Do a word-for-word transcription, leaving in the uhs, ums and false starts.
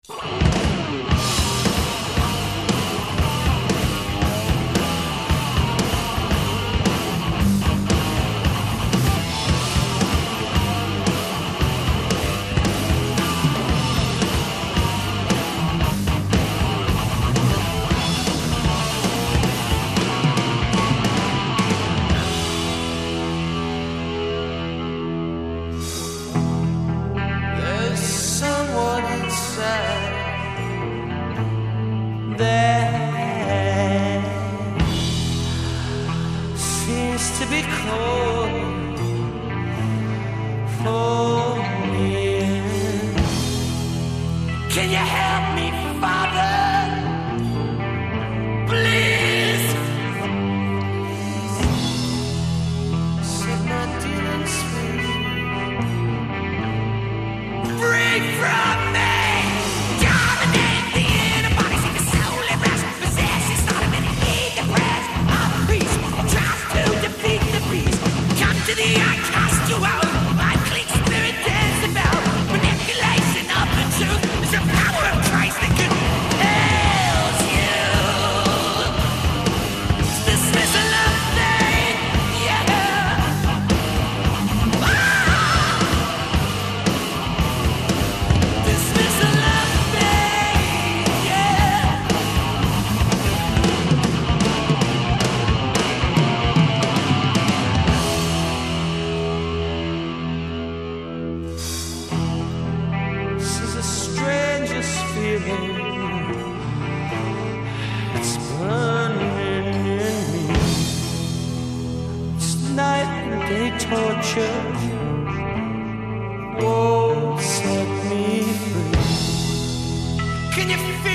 To be cold for me. Can you help me, Father? Please. Set my demons free. Free from me. Dominate the inner body. See the soul and rest. Possess it's not a minute. Need the breath of a priest. Tries to defeat the beast. Come to the eye, cast you out. Unclean spirit dance about. Manipulation of the truth is the power of Christ that compels you. It's dismissal of faith, yeah. Ah! Dismissal of faith, yeah. This is the strangest feeling. It's burning in me. It's night and day torture. Won't set me free. Can you feel